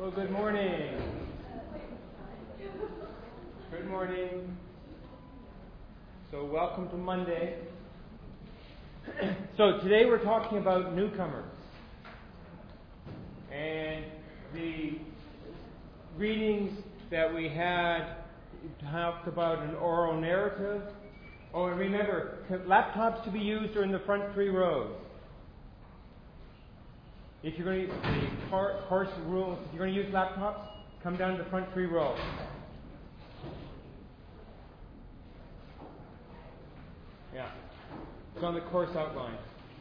Well, good morning. Good morning. So welcome to Monday. So today we're talking about newcomers. And the readings that we had talked about an oral narrative. Oh, and remember, laptops to be used are in the front 3 rows. If you're going to the course rules, if you're going to use laptops, come down to the front 3 rows. Yeah, it's on the course outline.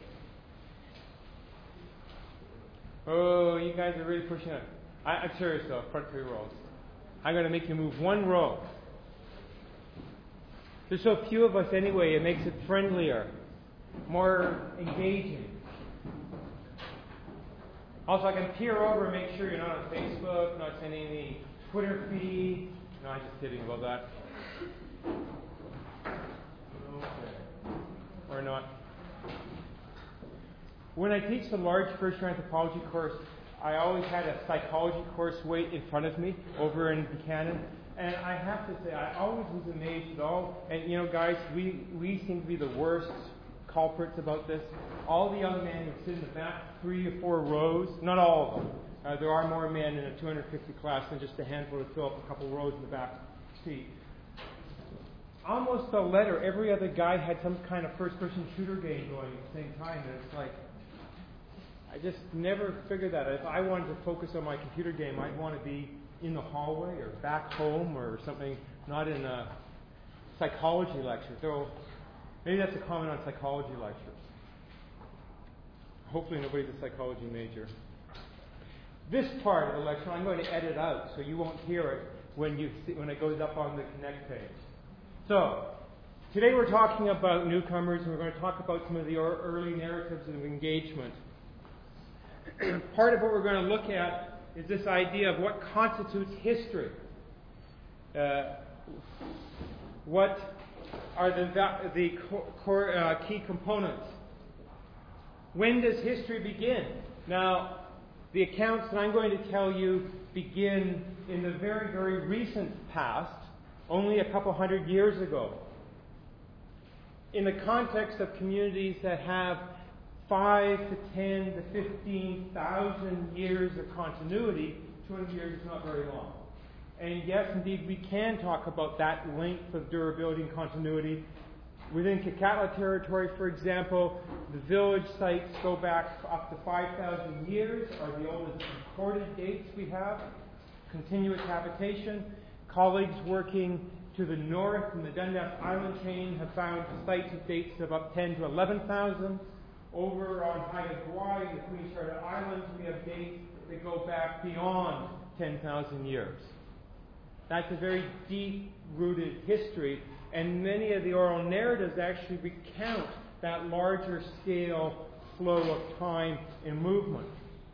Oh, you guys are really pushing it. I'm serious though, front 3 rows. I'm going to make you move 1 row. There's so few of us anyway, it makes it friendlier, more engaging. Also, I can peer over and make sure you're not on Facebook, not sending any Twitter feed. No, I'm just kidding about that. Okay. Or not. When I teach the large first-year anthropology course, I always had a psychology course wait in front of me over in Buchanan. And I have to say, I always was amazed at all. And you know, guys, we seem to be the worst culprits about this. All the young men who sit in the back 3 or 4 rows, not all of them. There are more men in a 250 class than just a handful to fill up a couple rows in the back seat. Almost a letter, every other guy had some kind of first-person shooter game going at the same time. And it's like, I just never figured that. If I wanted to focus on my computer game, I'd want to be in the hallway or back home or something, not in a psychology lecture. So maybe that's a comment on psychology lectures. Hopefully nobody's a psychology major. This part of the lecture I'm going to edit out so you won't hear it when it goes up on the Connect page. So, today we're talking about newcomers and we're going to talk about some of the early narratives of engagement. Part of what we're going to look at is this idea of what constitutes history. What are the key components? When does history begin? Now, the accounts that I'm going to tell you begin in the very, very recent past, only a couple hundred years ago. In the context of communities that have 5 to 10 to 15,000 years of continuity, 200 years is not very long. And yes, indeed, we can talk about that length of durability and continuity. Within Kakatla territory, for example, the village sites go back up to 5,000 years, are the oldest recorded dates we have. Continuous habitation. Colleagues working to the north in the Dundas Island chain have found sites with dates of up 10 to 11,000. Over on Haida Gwaii, the Queen Charlotte Islands, we have dates that go back beyond 10,000 years. That's a very deep-rooted history, and many of the oral narratives actually recount that larger scale flow of time and movement.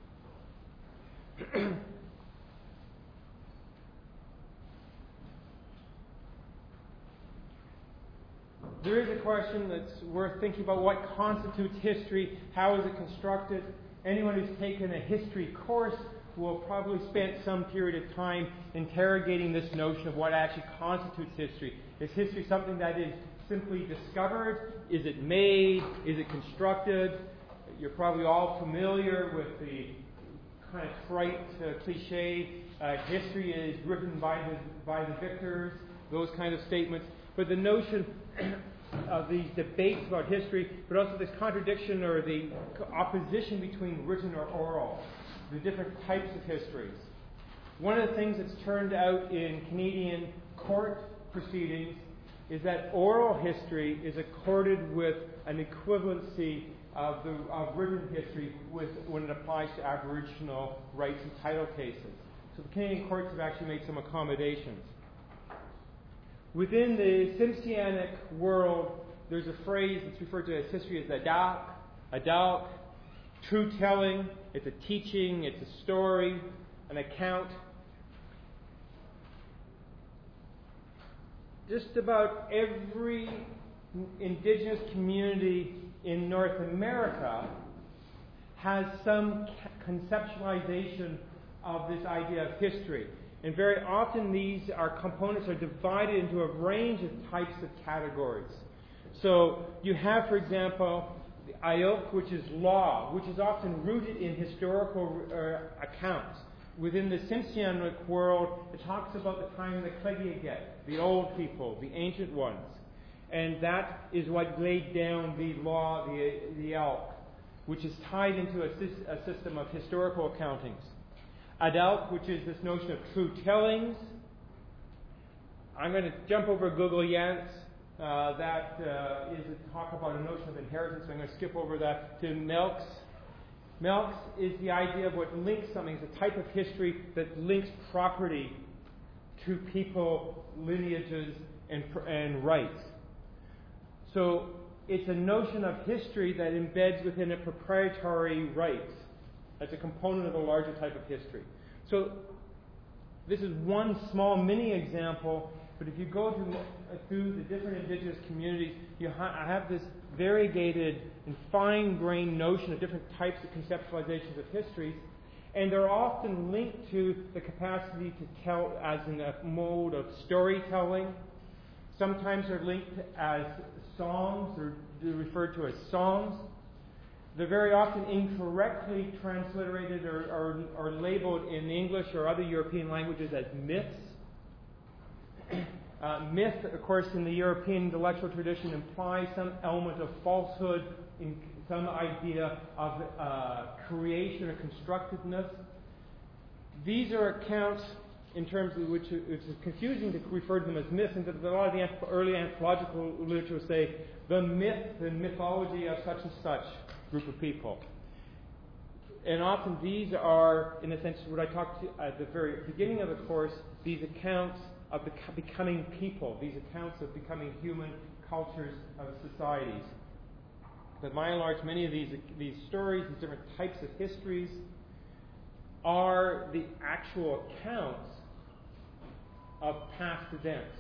There is a question that's worth thinking about: what constitutes history? How is it constructed? Anyone who's taken a history course will probably spend some period of time interrogating this notion of what actually constitutes history. Is history something that is simply discovered? Is it made? Is it constructed? You're probably all familiar with the kind of trite cliche, history is written by the victors, those kind of statements. But the notion of these debates about history, but also this contradiction or the opposition between written or oral, the different types of histories. One of the things that's turned out in Canadian court proceedings is that oral history is accorded with an equivalency of written history when it applies to Aboriginal rights and title cases. So the Canadian courts have actually made some accommodations. Within the Tsimshianic world, there's a phrase that's referred to as history as adak, true-telling. It's a teaching, it's a story, an account. Just about every indigenous community in North America has some conceptualization of this idea of history. And very often these components are divided into a range of types of categories. So you have, for example, the ayok, which is law, which is often rooted in historical accounts. Within the Tsimshian world, it talks about the time of the Klegiaget, the old people, the ancient ones. And that is what laid down the law, the elk, which is tied into a system of historical accountings. Adalk, which is this notion of true tellings. I'm going to jump over Google Yance. That is a talk about a notion of inheritance, so I'm going to skip over that to Melks. Melks is the idea of what links something. It's a type of history that links property to people, lineages, and rights. So it's a notion of history that embeds within a proprietary rights. That's a component of a larger type of history. So this is one small mini example, but if you go through the different indigenous communities, I have this variegated and fine-grained notion of different types of conceptualizations of histories, and they're often linked to the capacity to tell as in a mode of storytelling. Sometimes they're linked as songs, or referred to as songs. They're very often incorrectly transliterated or labeled in English or other European languages as myths. Myth, of course, in the European intellectual tradition implies some element of falsehood, in some idea of creation or constructiveness. These are accounts in terms of which it's confusing to refer to them as myths, and a lot of the early anthropological literature will say the myth, the mythology of such and such group of people. And often these are, in a sense, what I talked to at the very beginning of the course, these accounts of becoming people, these accounts of becoming human cultures of societies. But by and large, many of these stories, these different types of histories, are the actual accounts of past events.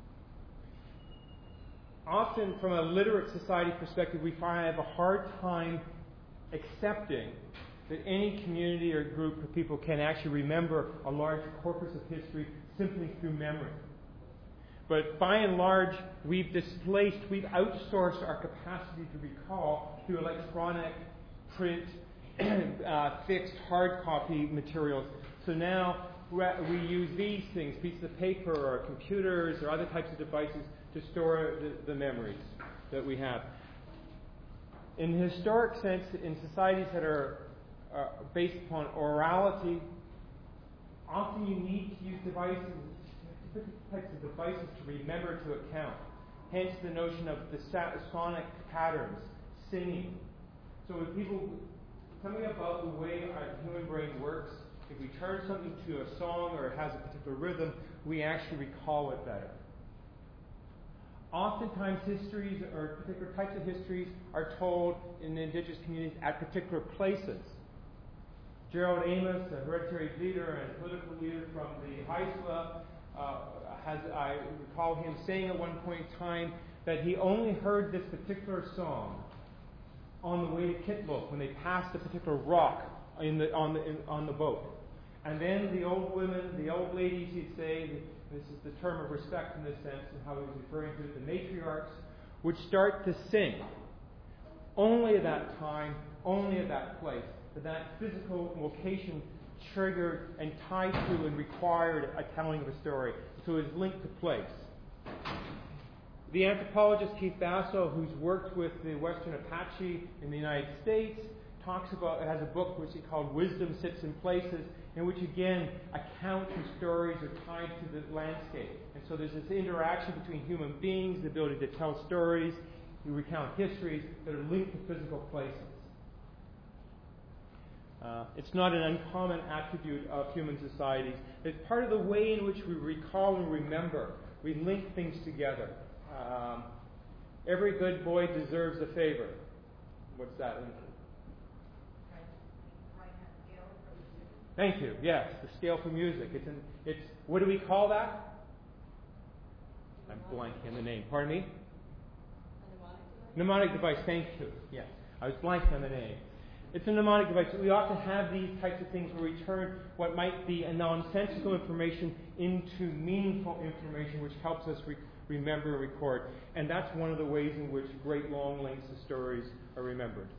Often, from a literate society perspective, we have a hard time accepting that any community or group of people can actually remember a large corpus of history simply through memory. But by and large, we've outsourced our capacity to recall through electronic, print, fixed hard copy materials. So now we use these things, pieces of paper or computers or other types of devices to store the memories that we have. In the historic sense, in societies that are based upon orality, often you need to use devices, different types of devices to remember to account. Hence the notion of the sonic patterns, singing. So when people, something about the way our human brain works, if we turn something to a song or it has a particular rhythm, we actually recall it better. Oftentimes histories or particular types of histories are told in the indigenous communities at particular places. Gerald Amos, a hereditary leader and political leader from the Haisla, I recall him saying at one point in time that he only heard this particular song on the way to Kitluk when they passed a particular rock on the boat. And then the old women, the old ladies, he'd say, this is the term of respect in this sense, and how he was referring to it, the matriarchs, would start to sing. Only at that time, only at that place. That physical location triggered and tied to and required a telling of a story. So it was linked to place. The anthropologist Keith Basso, who's worked with the Western Apache in the United States, has a book which he called Wisdom Sits in Places, in which again accounts and stories are tied to the landscape. And so there's this interaction between human beings, the ability to tell stories, to recount histories that are linked to physical places. It's not an uncommon attribute of human societies. It's part of the way in which we recall and remember. We link things together. Every good boy deserves a favor. What's that? Thank you. Yes, the scale for music. It's what do we call that? I'm blanking on the name. Pardon me? A mnemonic device. Thank you. Yes, I was blanking on the name. It's a mnemonic device. We ought to have these types of things where we turn what might be a nonsensical information into meaningful information, which helps us remember and record. And that's one of the ways in which great long lengths of stories are remembered.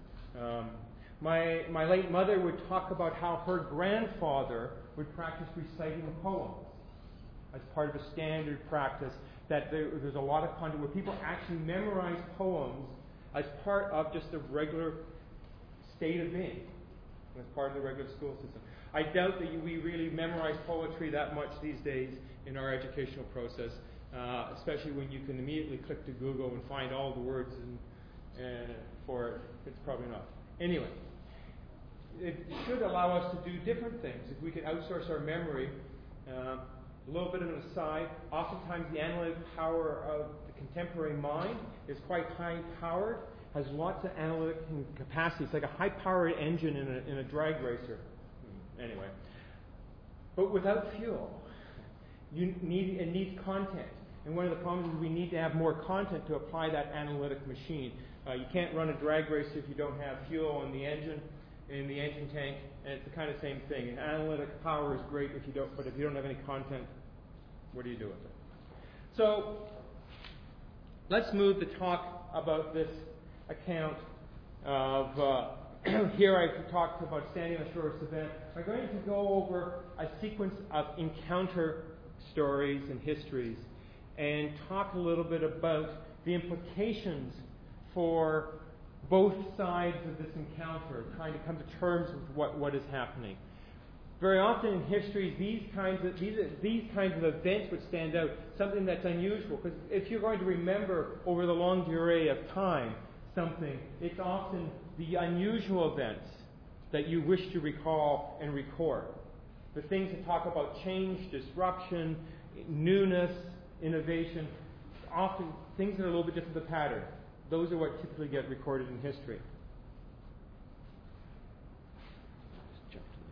My late mother would talk about how her grandfather would practice reciting poems as part of a standard practice, that there's a lot of content where people actually memorize poems as part of just the regular state of being, as part of the regular school system. I doubt that we really memorize poetry that much these days in our educational process, especially when you can immediately click to Google and find all the words and for it. It's probably not. Anyway, it should allow us to do different things. If we can outsource our memory, a little bit of an aside, oftentimes the analytic power of the contemporary mind is quite high-powered, has lots of analytic capacity. It's like a high-powered engine in a drag racer. Anyway. But without fuel, it needs content. And one of the problems is we need to have more content to apply that analytic machine. You can't run a drag race if you don't have fuel in the engine tank, and it's the kind of same thing. And analytic power is great but if you don't have any content, what do you do with it? So let's move to talk about this account of here I've talked about standing on the shore of Savannah. I'm going to go over a sequence of encounter stories and histories and talk a little bit about the implications for both sides of this encounter, trying to come to terms with what is happening. Very often in history, these kinds of events would stand out, something that's unusual. Because if you're going to remember over the long durée of time something, it's often the unusual events that you wish to recall and record. The things that talk about change, disruption, newness, innovation, often things that are a little bit different from the pattern. Those are what typically get recorded in history. Let's jump to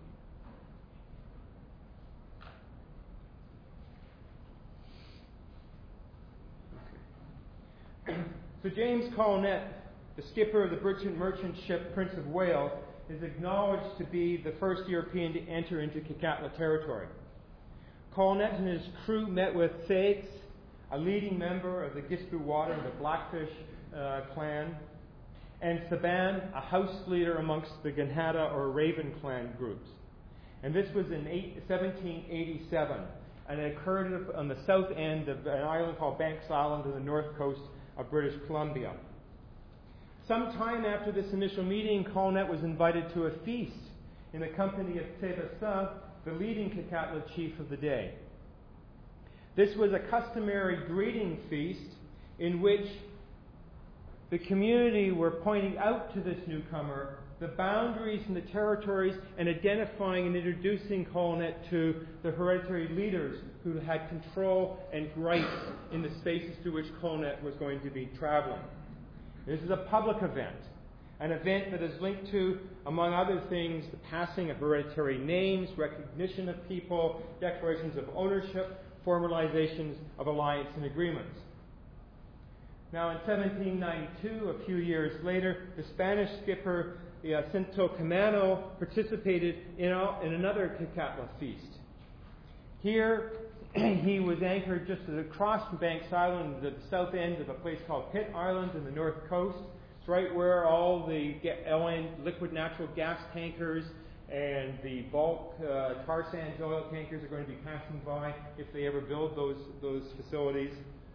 the next screen. Okay. So James Colnett, the skipper of the merchant ship Prince of Wales, is acknowledged to be the first European to enter into Kakatla territory. Colnett and his crew met with Saix, a leading member of the Gisboree, the Blackfish clan, and Saban, a house leader amongst the Ganhada or Raven clan groups. And this was in 1787, and it occurred on the south end of an island called Banks Island on the north coast of British Columbia. Sometime after this initial meeting, Colnett was invited to a feast in the company of Tebessa, the leading Kakatla chief of the day. This was a customary greeting feast in which the community were pointing out to this newcomer the boundaries and the territories and identifying and introducing Colnett to the hereditary leaders who had control and rights in the spaces through which Colnett was going to be traveling. This is a public event, an event that is linked to, among other things, the passing of hereditary names, recognition of people, declarations of ownership, formalizations of alliance and agreements. Now, in 1792, a few years later, the Spanish skipper Jacinto Camano participated in another Kakatla feast. Here, he was anchored just across from Banks Island at the south end of a place called Pitt Island in the north coast. It's right where all the liquid natural gas tankers and the bulk tar sands oil tankers are going to be passing by if they ever build those facilities.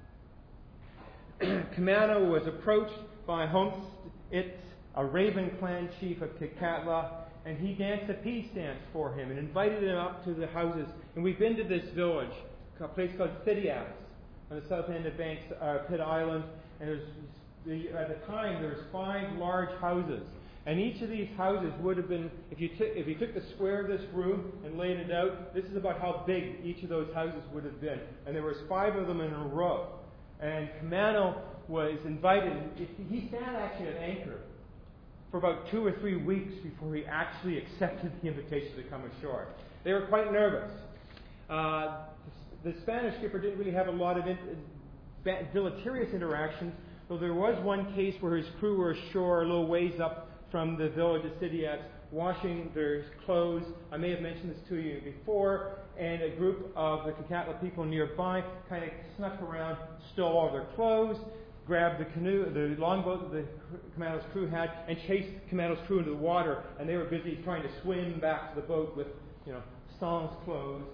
Camano was approached by a Raven clan chief of Kakatla, and he danced a peace dance for him and invited him up to the houses. And we've been to this village, a place called Sidias, on the south end of Pitt Island. And at the time, there was 5 large houses. And each of these houses would have been, if you took the square of this room and laid it out, this is about how big each of those houses would have been. And there was 5 of them in a row. And Camano was invited. He sat actually at anchor for about 2 or 3 weeks before he actually accepted the invitation to come ashore. They were quite nervous. The Spanish skipper didn't really have a lot of deleterious interactions, though there was one case where his crew were ashore a little ways up from the village of Sidiats washing their clothes. I may have mentioned this to you before, and a group of the Kakatla people nearby kind of snuck around, stole all their clothes, grabbed the canoe, the longboat that the Camano's crew had, and chased Camano's crew into the water, and they were busy trying to swim back to the boat with, sans clothes.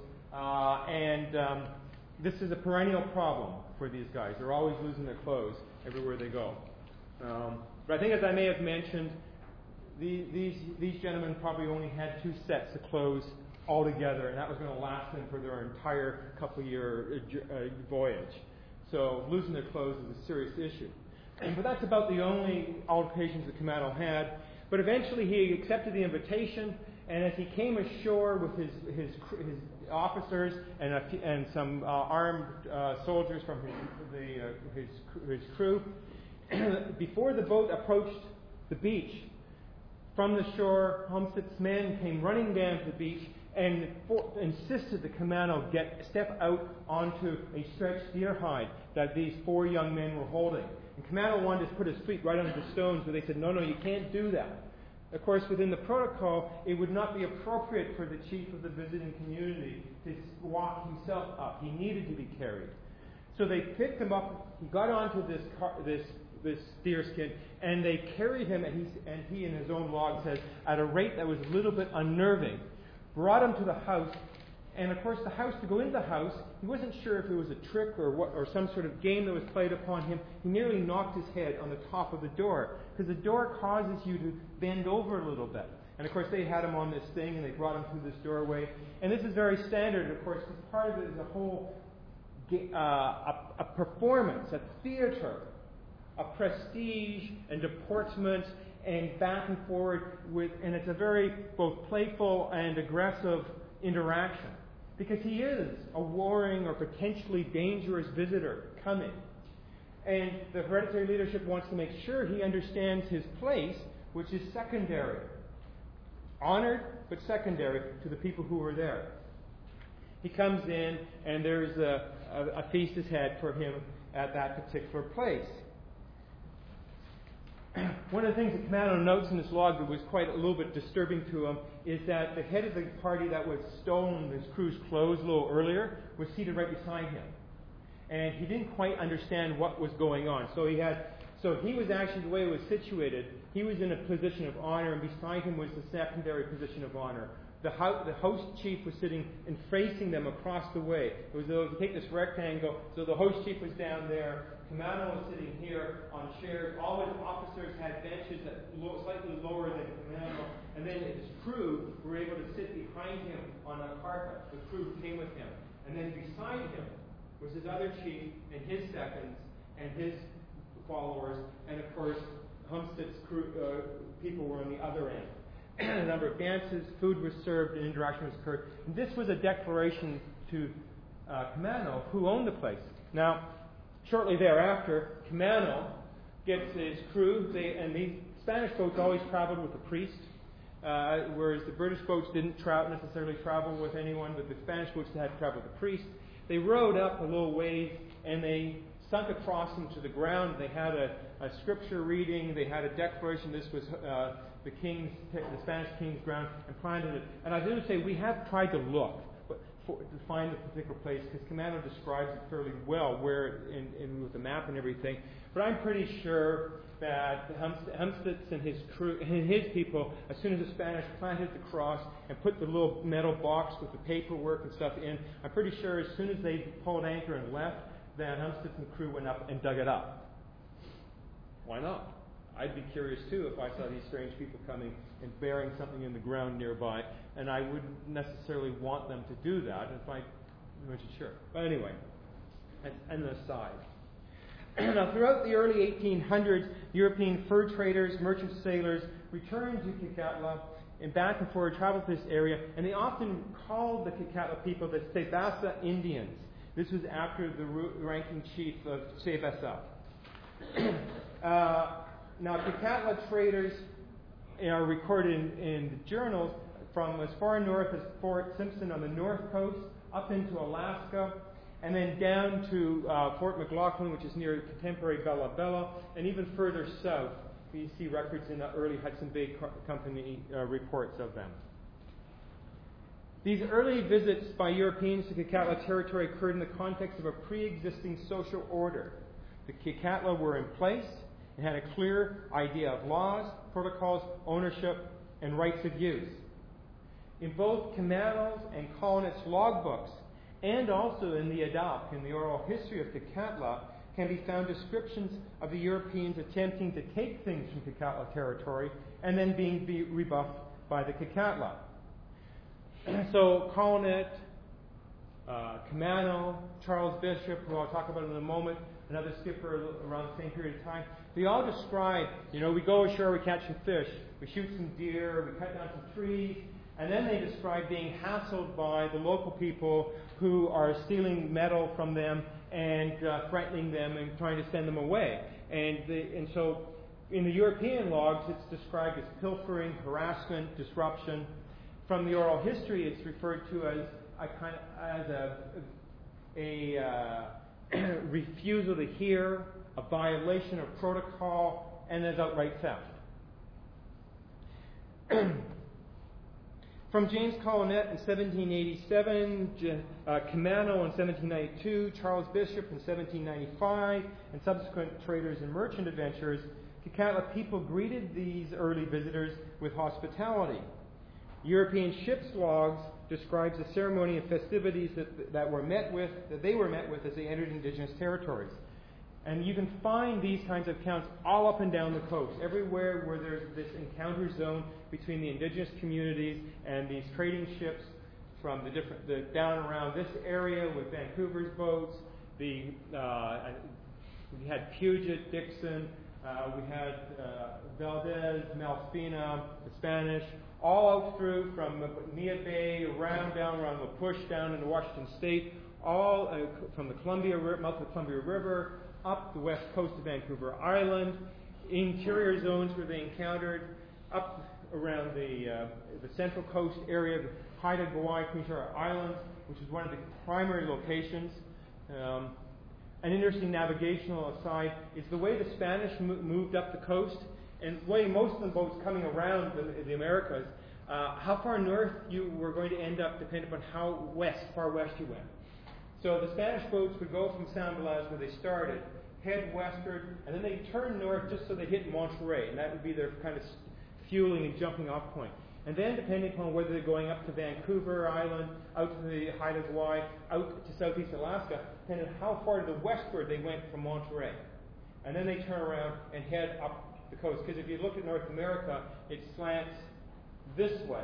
This is a perennial problem for these guys. They're always losing their clothes everywhere they go. But I think, as I may have mentioned, these gentlemen probably only had 2 sets of clothes altogether, and that was going to last them for their entire couple-year voyage. So losing their clothes is a serious issue. But that's about the only altercations that Camano had. But eventually he accepted the invitation, and as he came ashore with his officers and some armed soldiers from his crew, before the boat approached the beach, from the shore, Humsted's men came running down to the beach and insisted that Camano step out onto a stretched deer hide that these 4 young men were holding. And Camano wanted to put his feet right under the stones, but they said, no, you can't do that. Of course, within the protocol, it would not be appropriate for the chief of the visiting community to walk himself up. He needed to be carried. So they picked him up. He got onto this deerskin, and they carried him, and he in his own log says, at a rate that was a little bit unnerving, brought him to the house. And of course, to go into the house, he wasn't sure if it was a trick or some sort of game that was played upon him. He nearly knocked his head on the top of the door, because the door causes you to bend over a little bit. And of course, they had him on this thing, and they brought him through this doorway. And this is very standard, of course, because part of it is a whole a performance, a theater, a prestige and deportment and back and forward and it's a very both playful and aggressive interaction, because he is a warring or potentially dangerous visitor coming. And the hereditary leadership wants to make sure he understands his place, which is secondary. Honored, but secondary to the people who are there. He comes in, and there's a feast is had for him at that particular place. One of the things that Camano notes in this log that was quite a little bit disturbing to him is that the head of the party that was stolen his crew's clothes a little earlier was seated right beside him. And he didn't quite understand what was going on. So he was actually, the way it was situated, he was in a position of honor, and beside him was the secondary position of honor. The host chief was sitting and facing them across the way. It was as though, if you take this rectangle, so the host chief was down there, Camano was sitting here on chairs, all his officers had benches that slightly lower than Camano, and then his crew were able to sit behind him on a carpet. The crew came with him. And then beside him was his other chief and his seconds and his followers, and of course, Humsted's people were on the other end. A number of dances, food was served, and interaction was occurred. And this was a declaration to Camano, who owned the place. Now, shortly thereafter, Camano gets his crew, and the Spanish boats always traveled with a priest, whereas the British boats didn't necessarily travel with anyone, but the Spanish boats had to travel with a priest. They rowed up a little ways, and they sunk across into the ground. They had a scripture reading. They had a declaration. This was the Spanish king's ground, and planted it. And I didn't say we have tried to look to find the particular place, because Camano describes it fairly well, where in with the map and everything. But I'm pretty sure that Humsted's and his crew and his people, as soon as the Spanish planted the cross and put the little metal box with the paperwork and stuff in, I'm pretty sure as soon as they pulled anchor and left, then Humsted's and the crew went up and dug it up. Why not? I'd be curious too if I saw these strange people coming and burying something in the ground nearby, and I wouldn't necessarily want them to do that if I wasn't sure. But anyway, that's an aside. Now, throughout the early 1800s, European fur traders, merchant sailors returned to Kakatla and back and forth traveled to this area, and they often called the Kakatla people the Sebasa Indians. This was after the ranking chief of Sebasa. Now, Kakatla traders are recorded in the journals from as far north as Fort Simpson on the north coast, up into Alaska, and then down to Fort McLaughlin, which is near contemporary Bella Bella, and even further south You see records in the early Hudson Bay Company reports of them. These early visits by Europeans to Kitkatla territory occurred in the context of a pre-existing social order. The Kitkatla were in place and had a clear idea of laws, protocols, ownership, and rights of use. In both Camano's and Colonet's logbooks, and also in the Adalk, in the oral history of Kitkatla, can be found descriptions of the Europeans attempting to take things from Kitkatla territory and then being rebuffed by the Kitkatla. So Colonet, Camano, Charles Bishop, who I'll talk about in a moment, another skipper around the same period of time, they all describe, we go ashore, we catch some fish, we shoot some deer, we cut down some trees, and then they describe being hassled by the local people who are stealing metal from them and threatening them and trying to send them away. And so in the European logs, it's described as pilfering, harassment, disruption. From the oral history, it's referred to as a refusal to hear, a violation of protocol, and as outright theft. From James Colonet in 1787, Camano in 1792, Charles Bishop in 1795, and subsequent traders and merchant adventurers, Kitkatla people greeted these early visitors with hospitality. European ships' logs describes the ceremony and festivities that they were met with as they entered indigenous territories. And you can find these kinds of accounts all up and down the coast, everywhere where there's this encounter zone between the indigenous communities and these trading ships from the down around this area with Vancouver's boats. We had Puget, Dixon, we had Valdez, Malspina, the Spanish, all out through from Nia Bay, down around La Push, down into Washington State, all from the mouth of the Columbia River, up the west coast of Vancouver Island, interior zones where they encountered, up around the central coast area of Haida Gwaii, Queen Charlotte Islands, which is one of the primary locations. An interesting navigational aside is the way the Spanish moved up the coast, and the way most of the boats coming around the Americas, how far north you were going to end up depended upon how far west you went. So the Spanish boats would go from San Blas, where they started, head westward, and then they turn north just so they hit Monterey, and that would be their kind of fueling and jumping off point. And then, depending upon whether they're going up to Vancouver Island, out to the Haida Gwaii, out to southeast Alaska, depending on how far to the westward they went from Monterey. And then they turn around and head up the coast. Because if you look at North America, it slants this way.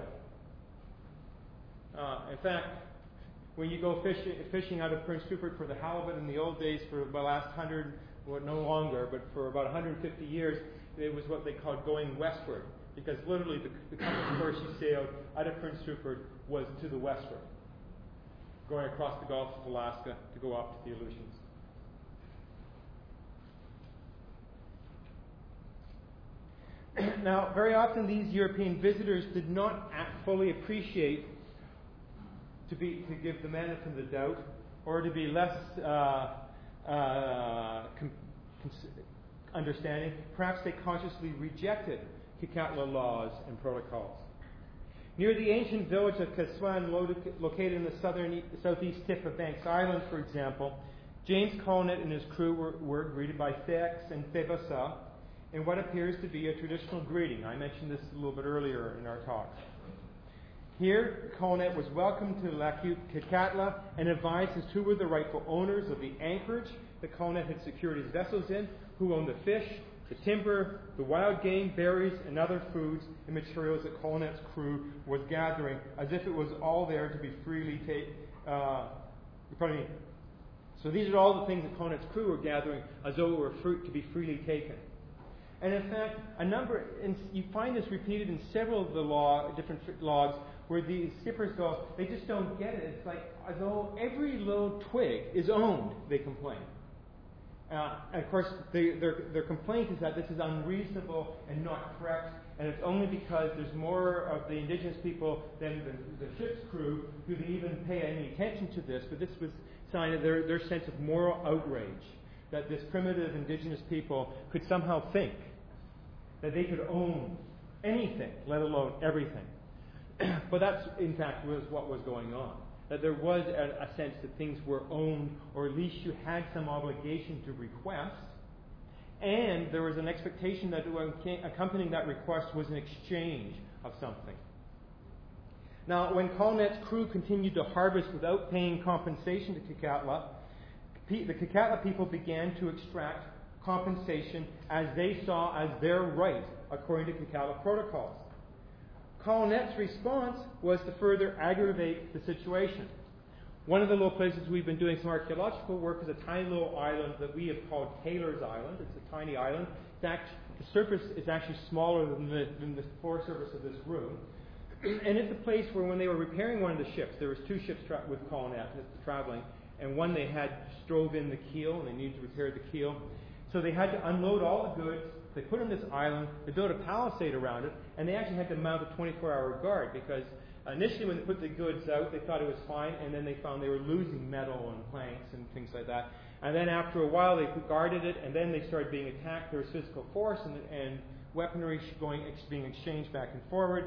In fact, when you go fishing out of Prince Rupert for the halibut in the old days, for the last 100, well, no longer, but for about 150 years, it was what they called going westward. Because literally the compass course you sailed out of Prince Rupert was to the westward, going across the Gulf of Alaska to go up to the Aleutians. Now, very often these European visitors did not fully appreciate, to give the benefit of the doubt, or to be less understanding. Perhaps they consciously rejected Kitkatla laws and protocols. Near the ancient village of Kaswan, located in the southeast tip of Banks Island, for example, James Colonet and his crew were greeted by Thex and Thebasa in what appears to be a traditional greeting. I mentioned this a little bit earlier in our talk. Here, Colonet was welcomed to Lac Kitkatla and advised as to who were the rightful owners of the anchorage that Colonet had secured his vessels in, who owned the fish, the timber, the wild game, berries, and other foods and materials that Colonet's crew was gathering, as if it was all there to be freely taken. So these are all the things that Colonet's crew were gathering, as though it were fruit to be freely taken. And in fact, you find this repeated in several of the different logs, where the skippers go, they just don't get it. It's like as though every little twig is owned, they complain. And of course, their complaint is that this is unreasonable and not correct, and it's only because there's more of the indigenous people than the ship's crew who didn't even pay any attention to this. But this was a sign of their sense of moral outrage, that this primitive indigenous people could somehow think that they could own anything, let alone everything. But that's, in fact, was what was going on. That there was a sense that things were owned, or at least you had some obligation to request, and there was an expectation that accompanying that request was an exchange of something. Now, when Colnett's crew continued to harvest without paying compensation to Kekatla, the Kekatla people began to extract compensation as they saw as their right, according to Kekatla protocols. Colnett's response was to further aggravate the situation. One of the little places we've been doing some archaeological work is a tiny little island that we have called Taylor's Island. It's a tiny island. The surface is actually smaller than the floor surface of this room. And it's a place where when they were repairing one of the ships, there was two ships with Colnett traveling, and one they had drove in the keel, and they needed to repair the keel. So they had to unload all the goods. They put on this island. They built a palisade around it, and they actually had to mount a 24-hour guard because initially when they put the goods out, they thought it was fine, and then they found they were losing metal and planks and things like that. And then after a while, they guarded it, and then they started being attacked. There was physical force and weaponry being exchanged back and forward.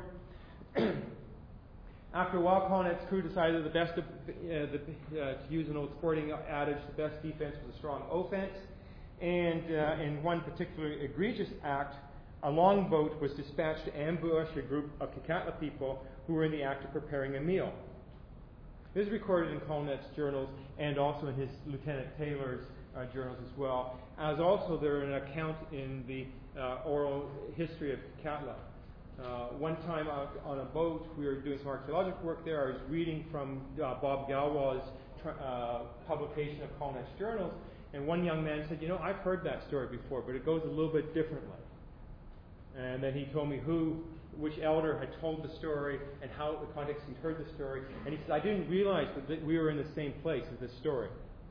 After a while, Colnett's crew decided the best, to use an old sporting adage, the best defense was a strong offense. And in one particularly egregious act, a longboat was dispatched to ambush a group of Kekatla people who were in the act of preparing a meal. This is recorded in Colnett's journals and also in his Lieutenant Taylor's journals as well, as also there an account in the oral history of Kekatla. One time on a boat, we were doing some archaeological work there. I was reading from Bob Galwa's publication of Colnett's journals, and one young man said, I've heard that story before, but it goes a little bit differently. And then he told me which elder had told the story and how the context he'd heard the story. And he said, I didn't realize that we were in the same place with this story.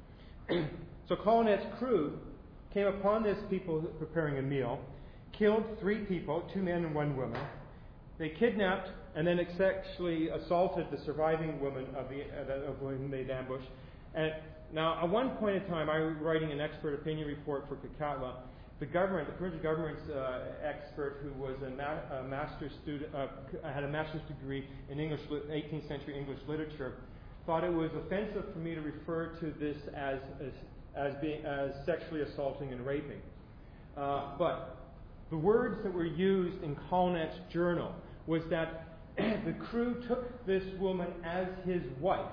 So Colnett's crew came upon this people preparing a meal, killed 3 people, 2 men and 1 woman. They kidnapped and then sexually assaulted the surviving woman of whom they'd ambushed. And now, at one point in time, I was writing an expert opinion report for Kekatla. The provincial government's expert, who was a master's student, had a master's degree in 18th century English literature, thought it was offensive for me to refer to this as sexually assaulting and raping. But the words that were used in Colnett's journal was that the crew took this woman as his wife,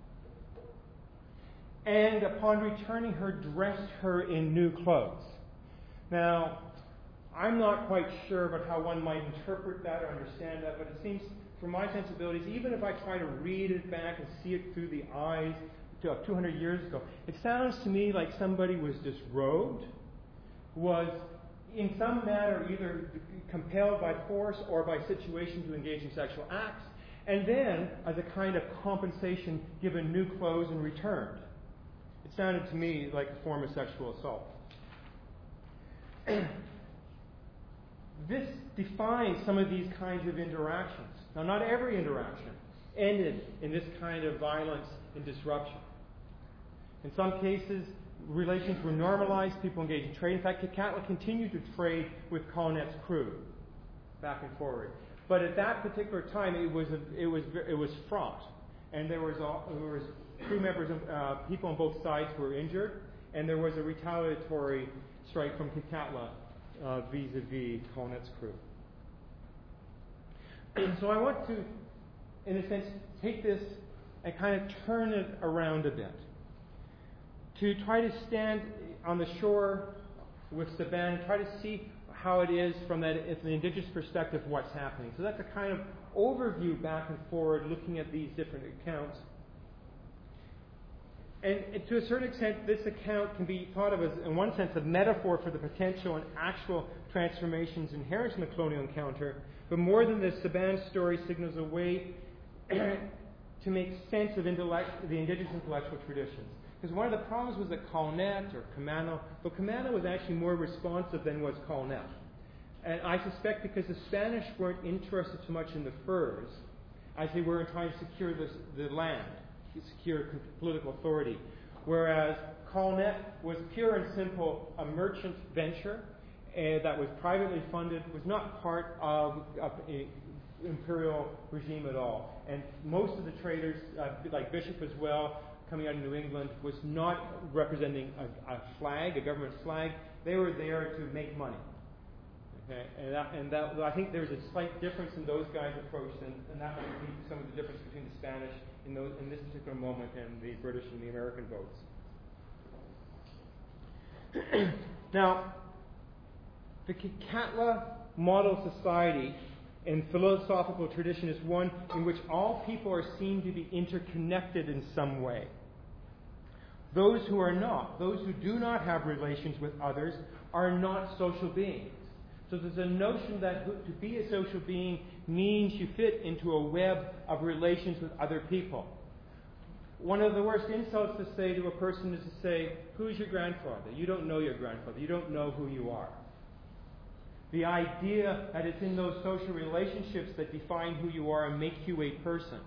and upon returning her, dressed her in new clothes. Now, I'm not quite sure about how one might interpret that or understand that, but it seems, for my sensibilities, even if I try to read it back and see it through the eyes of 200 years ago, it sounds to me like somebody was disrobed, was in some manner either compelled by force or by situation to engage in sexual acts, and then, as a kind of compensation, given new clothes and returned. It sounded to me like a form of sexual assault. This defines some of these kinds of interactions. Now, not every interaction ended in this kind of violence and disruption. In some cases, relations were normalized, people engaged in trade. In fact, Kekatla continued to trade with Colnett's crew back and forward. But at that particular time, it was fraught, and there was crew members, people on both sides who were injured, and there was a retaliatory strike from Kekatla vis-a-vis Colnett's crew. So I want to, in a sense, take this and kind of turn it around a bit, to try to stand on the shore with Saban and try to see how it is from the indigenous perspective what's happening. So that's a kind of overview back and forward, looking at these different accounts. And to a certain extent, this account can be thought of as, in one sense, a metaphor for the potential and actual transformations inherent in the colonial encounter. But more than this, Saban's story signals a way to make sense of the indigenous intellectual traditions. Because one of the problems was that Colnett or Camano, but Camano was actually more responsive than was Colnett. And I suspect because the Spanish weren't interested so much in the furs as they were in trying to secure the land, to secure political authority. Whereas Colnett was pure and simple a merchant venture, that was privately funded, was not part of an imperial regime at all. And most of the traders, like Bishop as well, coming out of New England, was not representing a flag, a government flag. They were there to make money. Okay? And I think there's a slight difference in those guys' approach, and that might be some of the difference between the Spanish in this particular moment and the British and the American votes. Now, the Kekatla model society and philosophical tradition is one in which all people are seen to be interconnected in some way. Those who are not, those who do not have relations with others, are not social beings. So there's a notion that to be a social being means you fit into a web of relations with other people. One of the worst insults to say to a person is to say, "Who's your grandfather?" You don't know your grandfather. You don't know who you are. The idea that it's in those social relationships that define who you are and make you a person.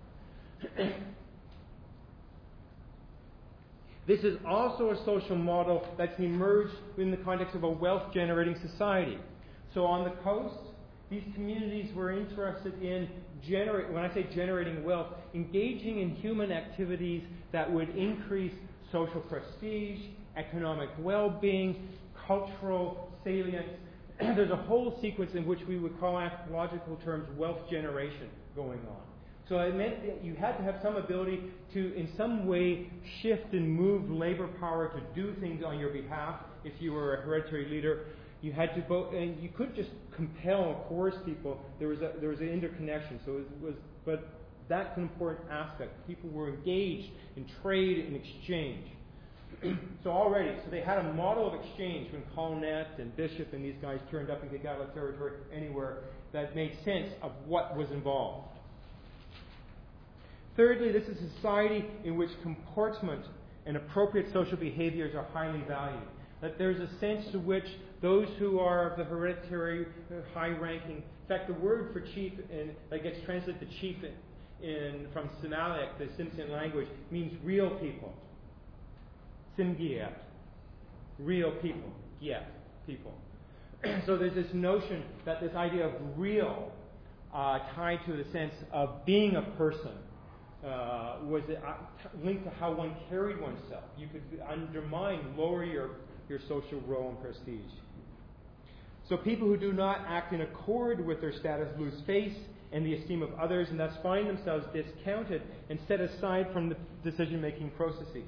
This is also a social model that's emerged in the context of a wealth-generating society. So on the coast, these communities were interested in when I say generating wealth, engaging in human activities that would increase social prestige, economic well-being, cultural salience. There's a whole sequence in which we would call anthropological terms wealth generation going on. So it meant that you had to have some ability to, in some way, shift and move labor power to do things on your behalf. If you were a hereditary leader, you had to vote, and you couldn't just compel or coerce people. There was an interconnection. So but that's an important aspect. People were engaged in trade and exchange. So they had a model of exchange when Colnett and Bishop and these guys turned up in Kekatla territory anywhere that made sense of what was involved. Thirdly, this is a society in which comportment and appropriate social behaviors are highly valued. That there's a sense to which those who are of the hereditary, high-ranking, in fact, the word for chief that gets translated to chief from Somalic, the Simpson language, means real people. Simgiat, real people. Giat, people. So there's this notion that this idea of real, tied to the sense of being a person, was linked to how one carried oneself. You could lower your social role and prestige. So people who do not act in accord with their status lose face and the esteem of others, and thus find themselves discounted and set aside from the decision-making processes.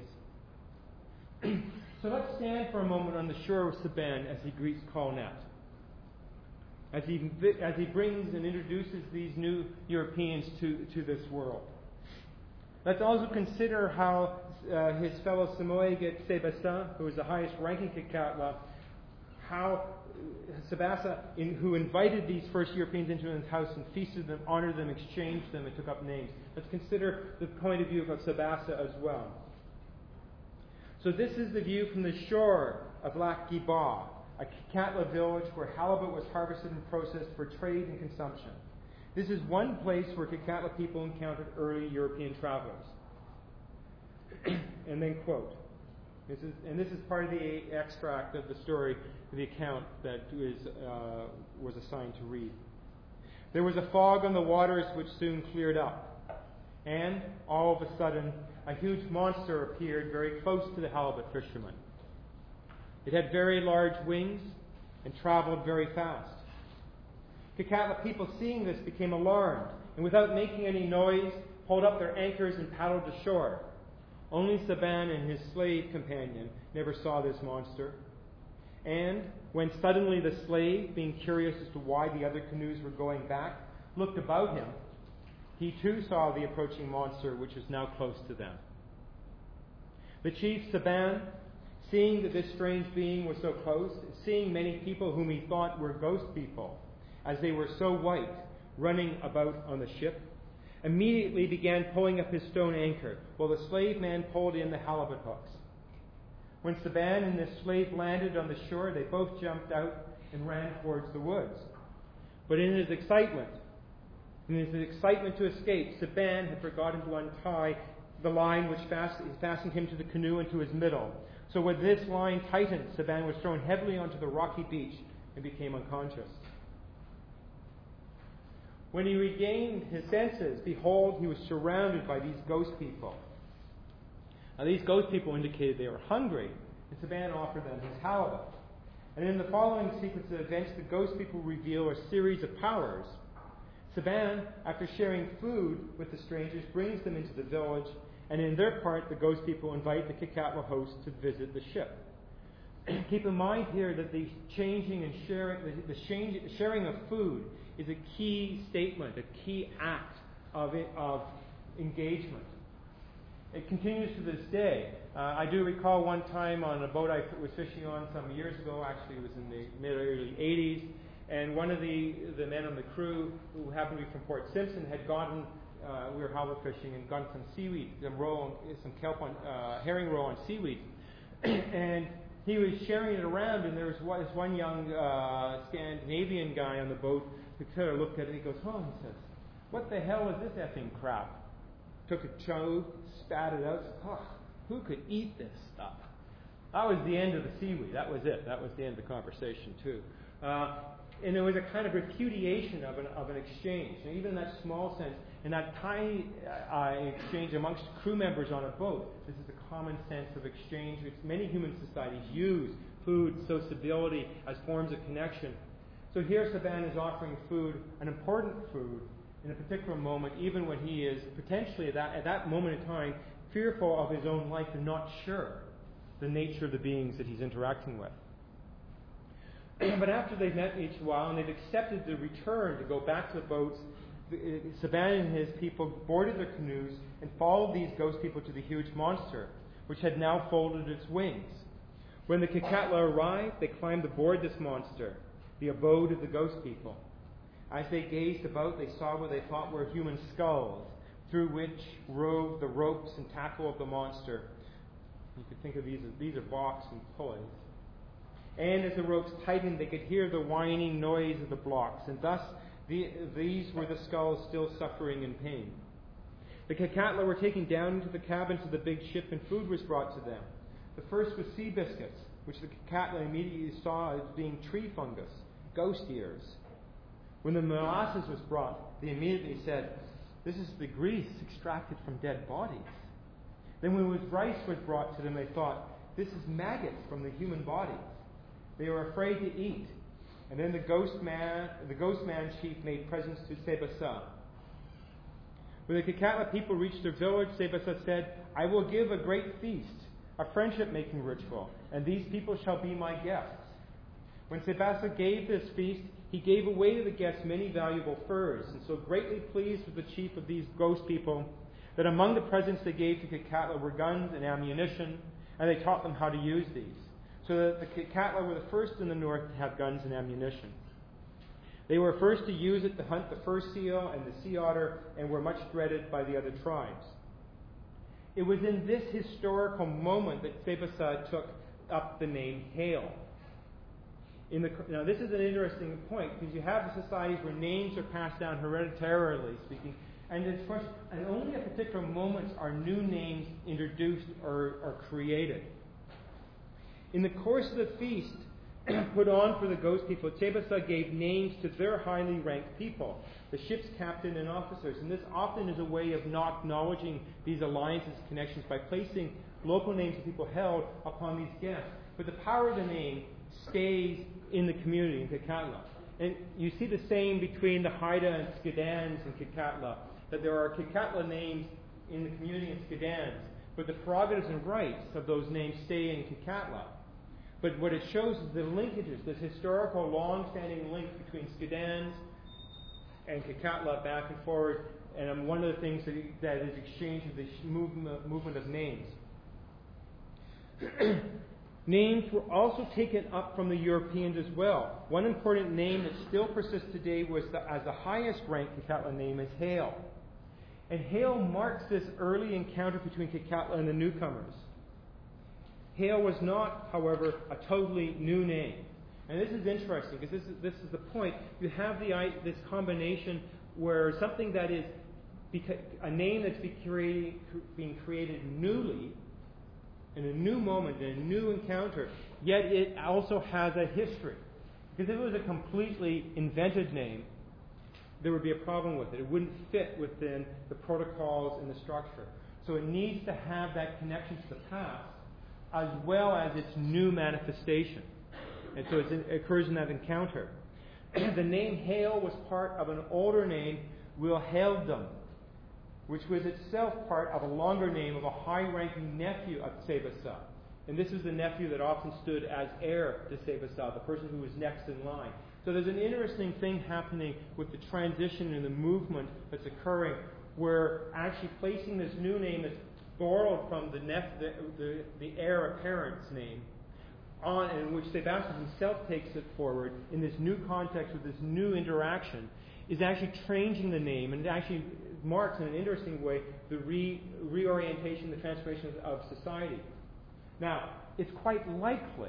So let's stand for a moment on the shore of Saban as he greets Colnett, as he brings and introduces these new Europeans to this world. Let's also consider how his fellow Samoyed Sebasa, who was the highest ranking Kekatla, how Sebasa, who invited these first Europeans into his house and feasted them, honored them, exchanged them, and took up names. Let's consider the point of view of Sebasa as well. So this is the view from the shore of Lac Giba, a Kekatla village where halibut was harvested and processed for trade and consumption. This is one place where Kekatla people encountered early European travelers. And then quote. This is part of the extract of the story, the account that was assigned to read. There was a fog on the waters which soon cleared up, and all of a sudden a huge monster appeared very close to the halibut fishermen. It had very large wings and traveled very fast. Kekatla people, seeing this, became alarmed, and without making any noise, pulled up their anchors and paddled ashore. Only Saban and his slave companion never saw this monster. And when suddenly the slave, being curious as to why the other canoes were going back, looked about him, he too saw the approaching monster, which was now close to them. The chief Saban, seeing that this strange being was so close, seeing many people whom he thought were ghost people, as they were so white, running about on the ship, immediately began pulling up his stone anchor, while the slave man pulled in the halibut hooks. When Saban and the slave landed on the shore, they both jumped out and ran towards the woods. But in his excitement to escape, Saban had forgotten to untie the line which fastened him to the canoe and to his middle. So when this line tightened, Saban was thrown heavily onto the rocky beach and became unconscious. When he regained his senses, behold, he was surrounded by these ghost people. Now, these ghost people indicated they were hungry, and Saban offered them his halibut. And in the following sequence of events, the ghost people reveal a series of powers. Saban, after sharing food with the strangers, brings them into the village, and in their part, the ghost people invite the Kekatla host to visit the ship. Keep in mind here that the changing and sharing, the sharing of food is a key statement, a key act of engagement. It continues to this day. I do recall one time on a boat I was fishing on some years ago, actually it was in the mid-early 80s, and one of the men on the crew, who happened to be from Port Simpson, had gotten, we were halibut fishing, and gotten some seaweed, some kelp on, herring roe on seaweed. And he was sharing it around, and there was this one young Scandinavian guy on the boat who kind of looked at it and he goes, "Oh," he says, "what the hell is this effing crap?" Took a chunk, spat it out, said, "Oh, who could eat this stuff?" That was the end of the seaweed. That was it. That was the end of the conversation, too. And there was a kind of repudiation of an exchange. And even in that small sense, in that tiny exchange amongst crew members on a boat, this is a common sense of exchange which many human societies use, food, sociability, as forms of connection. So here Saban is offering food, an important food, in a particular moment, even when he is potentially at that moment in time fearful of his own life and not sure the nature of the beings that he's interacting with. But after they've met each while and they've accepted the return to go back to the boats, Saban and his people boarded their canoes and followed these ghost people to the huge monster, which had now folded its wings. When the Kekatla arrived, they climbed aboard this monster, the abode of the ghost people. As they gazed about, they saw what they thought were human skulls, through which rove the ropes and tackle of the monster. You could think of these are blocks and pulleys. And as the ropes tightened, they could hear the whining noise of the blocks, and thus these were the skulls still suffering in pain. The Kekatla were taken down into the cabins of the big ship, and food was brought to them. The first was sea biscuits, which the Kekatla immediately saw as being tree fungus, ghost ears. When the molasses was brought, they immediately said, "This is the grease extracted from dead bodies." Then when rice was brought to them, they thought, "This is maggots from the human bodies." They were afraid to eat. And then the ghost man chief made presents to Sebasa. When the Kekatla people reached their village, Sebasa said, "I will give a great feast, a friendship-making ritual, and these people shall be my guests." When Sebasa gave this feast, he gave away to the guests many valuable furs, and so greatly pleased was the chief of these ghost people that among the presents they gave to Kekatla were guns and ammunition, and they taught them how to use these. So that the Kekatla were the first in the north to have guns and ammunition. They were first to use it to hunt the fur seal and the sea otter, and were much dreaded by the other tribes. It was in this historical moment that Sebasa took up the name Hale. Now this is an interesting point, because you have societies where names are passed down hereditarily speaking, and only at particular moments are new names introduced or created. In the course of the feast put on for the ghost people, Sebasa gave names to their highly ranked people, the ship's captain and officers. And this often is a way of not acknowledging these alliances, connections, by placing local names of people held upon these guests. But the power of the name stays in the community in Kekatla. And you see the same between the Haida and Skidans in Kekatla, that there are Kekatla names in the community in Skidans, but the prerogatives and rights of those names stay in Kekatla. But what it shows is the linkages, this historical, long-standing link between Skidans and Kekatla back and forward, and one of the things that is exchanged is the movement of names. Names were also taken up from the Europeans as well. One important name that still persists today as the highest ranked Kekatla name is Hale. And Hale marks this early encounter between Kekatla and the newcomers. Hale was not, however, a totally new name. And this is interesting, because this is the point. You have this combination where something that is a name that's being created newly, in a new moment, in a new encounter, yet it also has a history. Because if it was a completely invented name, there would be a problem with it. It wouldn't fit within the protocols and the structure. So it needs to have that connection to the past as well as its new manifestation. And so it occurs in that encounter. The name Hale was part of an older name, Wilheldum, which was itself part of a longer name of a high-ranking nephew of Sebasa. And this is the nephew that often stood as heir to Sebasa, the person who was next in line. So there's an interesting thing happening with the transition and the movement that's occurring, where actually placing this new name that's borrowed from the heir apparent's name, on, in which Sebastian himself takes it forward in this new context with this new interaction, is actually changing the name, and it actually marks in an interesting way the reorientation, the transformation of society. Now, it's quite likely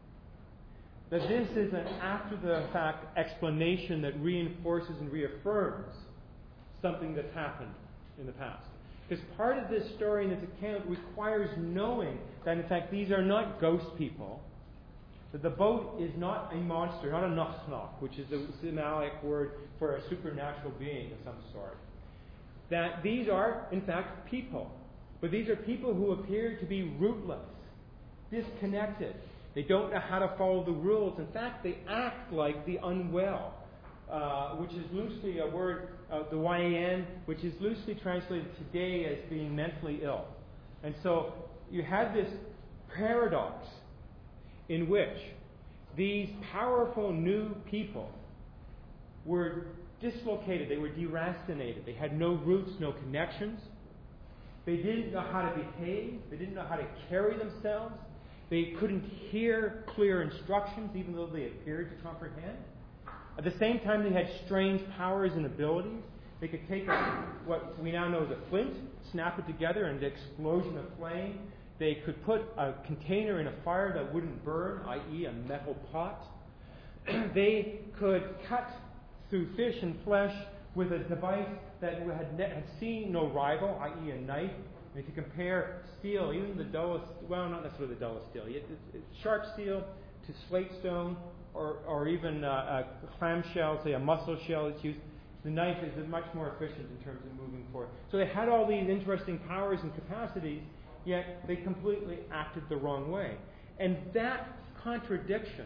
that this is an after-the-fact explanation that reinforces and reaffirms something that's happened in the past. Because part of this story and this account requires knowing that, in fact, these are not ghost people, that the boat is not a monster, not a nachnach, which is a Semitic word for a supernatural being of some sort. That these are, in fact, people. But these are people who appear to be rootless, disconnected. They don't know how to follow the rules. In fact, they act like the unwell, which is loosely a word, the YAN, which is loosely translated today as being mentally ill. And so you had this paradox in which these powerful new people were dislocated, they were deracinated, they had no roots, no connections, they didn't know how to behave, they didn't know how to carry themselves, they couldn't hear clear instructions even though they appeared to comprehend. At the same time, they had strange powers and abilities. They could take what we now know as a flint, snap it together, and an explosion of flame. They could put a container in a fire that wouldn't burn, i.e. a metal pot. They could cut through fish and flesh with a device that had seen no rival, i.e. a knife. And if you compare steel, even the dullest, well, not necessarily the dullest steel, sharp steel to slate stone, or even a clamshell, say a mussel shell that's used, the knife is much more efficient in terms of moving forward. So they had all these interesting powers and capacities, yet they completely acted the wrong way. And that contradiction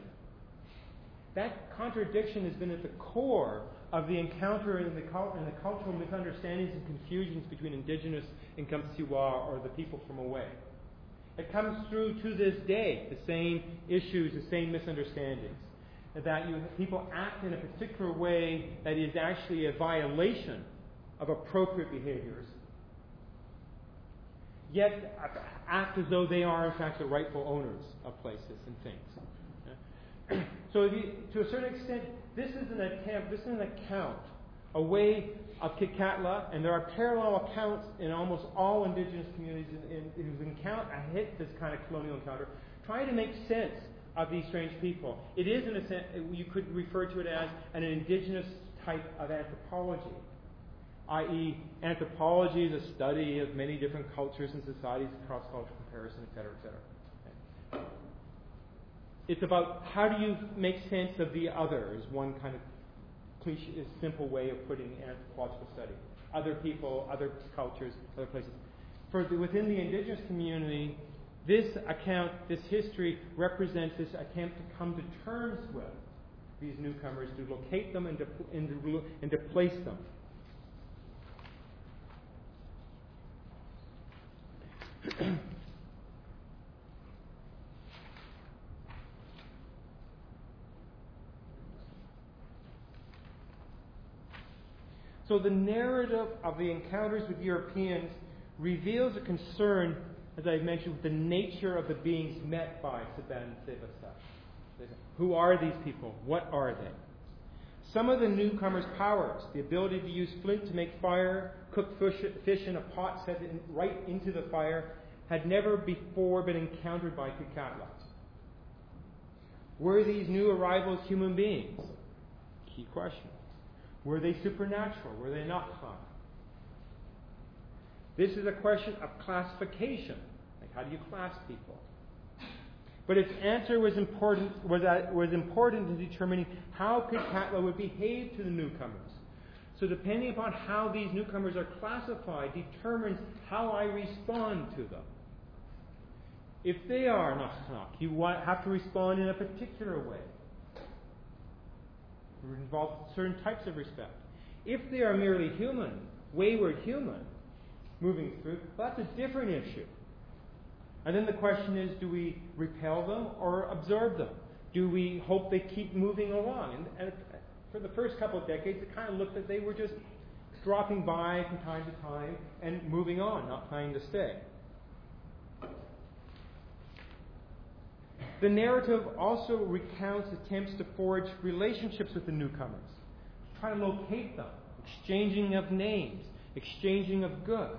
has been at the core of the encounter and the cultural misunderstandings and confusions between indigenous and Kampsiwa, or the people from away. It comes through to this day, the same issues, the same misunderstandings. That people act in a particular way that is actually a violation of appropriate behaviors, yet act as though they are in fact the rightful owners of places and things. So to a certain extent, this is an account, a way of Kikatla, and there are parallel accounts in almost all indigenous communities who've hit this kind of colonial encounter, trying to make sense of these strange people. It is, in a sense, you could refer to it as an indigenous type of anthropology, i.e. anthropology is a study of many different cultures and societies, cross-cultural comparison, etc., etc. Okay. It's about how do you make sense of the other, is one kind of cliche, simple way of putting anthropological study. Other people, other cultures, other places. Within the indigenous community, this account, this history, represents this attempt to come to terms with these newcomers, to locate them and to place them. So the narrative of the encounters with Europeans reveals a concern, as I mentioned, with the nature of the beings met by Saban and Sebasa. Who are these people? What are they? Some of the newcomers' powers, the ability to use flint to make fire, cook fish in a pot set right into the fire, had never before been encountered by Kikatla. Were these new arrivals human beings? Key question. Were they supernatural? Were they not? This is a question of classification. Like, how do you class people? But its answer was important in determining how Kitkatla would behave to the newcomers. So depending upon how these newcomers are classified determines how I respond to them. If they are Naknak, you have to respond in a particular way. It involves certain types of respect. If they are merely human, wayward human, moving through, well, that's a different issue. And then the question is, do we repel them or absorb them? Do we hope they keep moving along? And for the first couple of decades, it kind of looked like they were just dropping by from time to time and moving on, not planning to stay. The narrative also recounts attempts to forge relationships with the newcomers, try to locate them, exchanging of names, exchanging of goods.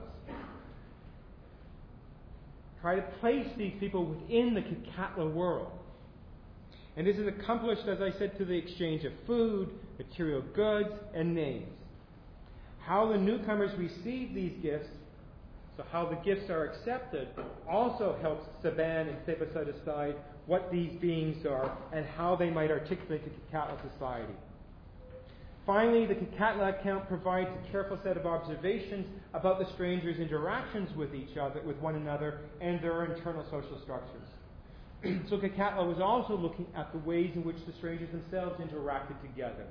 Try to place these people within the Kitkatla world. And this is accomplished, as I said, through the exchange of food, material goods, and names. How the newcomers receive these gifts, so how the gifts are accepted, also helps Saban and Sepa set aside what these beings are and how they might articulate the Kitkatla society. Finally, the Kitkatla account provides a careful set of observations about the strangers' interactions with each other, with one another, and their internal social structures. So Kitkatla was also looking at the ways in which the strangers themselves interacted together.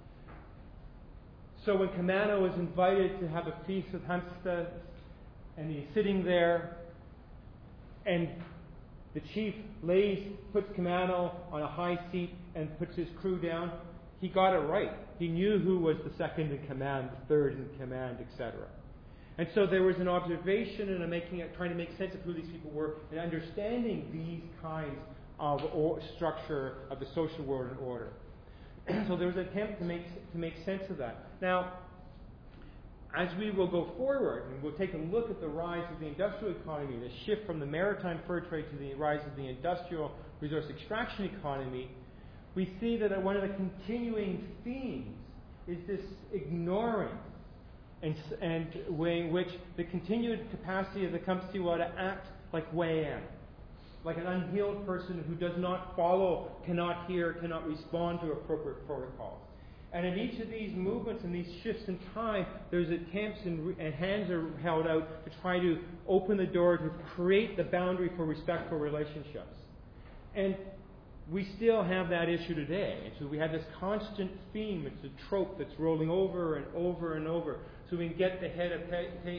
So when Kamano was invited to have a feast with Hamsta, and he's sitting there, and the chief puts Kamano on a high seat and puts his crew down, he got it right. He knew who was the second in command, the third in command, etc. And so there was an observation and trying to make sense of who these people were and understanding these kinds of structure of the social world and order. So there was an attempt to make sense of that. Now, as we will go forward, and we'll take a look at the rise of the industrial economy, the shift from the maritime fur trade to the rise of the industrial resource extraction economy, we see that one of the continuing themes is this ignoring and way in which the continued capacity of the Kampsiwa to act like Wayan, like an unhealed person who does not follow, cannot hear, cannot respond to appropriate protocols. And in each of these movements and these shifts in time, there's attempts and hands are held out to try to open the door to create the boundary for respectful relationships. And we still have that issue today. And so we have this constant theme. It's a trope that's rolling over and over and over. So we can get the head of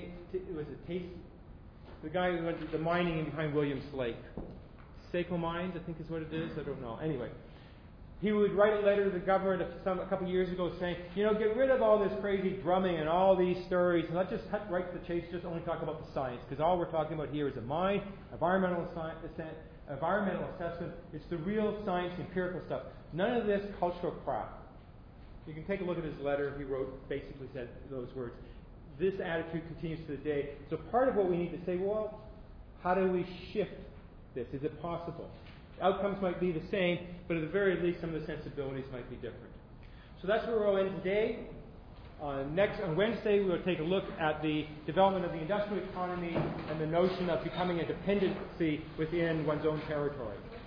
the guy who went to the mining in behind Williams Lake. Seiko Mines, I think is what it is. I don't know. Anyway, he would write a letter to the government a couple of years ago saying, get rid of all this crazy drumming and all these stories, and let's just cut right to the chase, just only talk about the science, because all we're talking about here is a mine, environmental assessment. It's the real science, empirical stuff. None of this cultural crap. You can take a look at his letter. He wrote, basically said those words. This attitude continues to the day. So part of what we need to say, well, how do we shift this? Is it possible? Outcomes might be the same, but at the very least, some of the sensibilities might be different. So that's where we'll end today. On Wednesday, we will take a look at the development of the industrial economy and the notion of becoming a dependency within one's own territory.